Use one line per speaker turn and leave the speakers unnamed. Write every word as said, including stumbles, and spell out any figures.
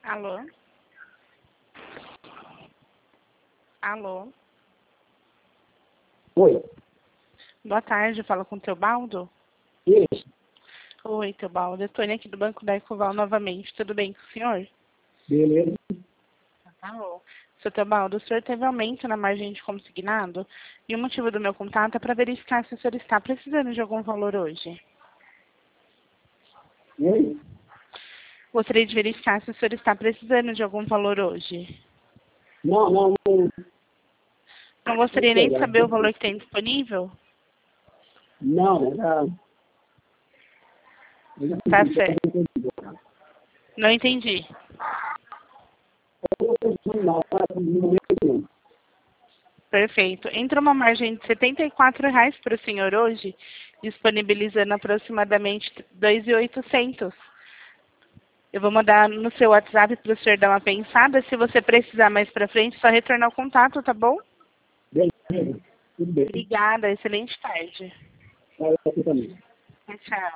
Alô? Alô?
Oi.
Boa tarde, fala com o Teobaldo?
Isso.
Oi, Teobaldo. Eu estou aqui do Banco da Ecoval novamente. Tudo bem com o senhor?
Beleza.
Tá bom. Seu Teobaldo, o senhor teve aumento na margem de consignado e o motivo do meu contato é para verificar se o senhor está precisando de algum valor hoje.
Oi?
Gostaria de verificar se o senhor está precisando de algum valor hoje.
Não, não, não.
Não gostaria nem de saber o valor que tem disponível?
Não, era...
Tá certo. Não entendi.
Não, no momento.
Perfeito. Entra uma margem de setenta e quatro reais para o senhor hoje, disponibilizando aproximadamente dois mil e oitocentos. Eu vou mandar no seu WhatsApp para o senhor dar uma pensada. Se você precisar mais para frente, só retornar o contato, tá bom?
Beleza. Tudo bem.
Obrigada. Excelente tarde.
Tá, eu também.
Tchau.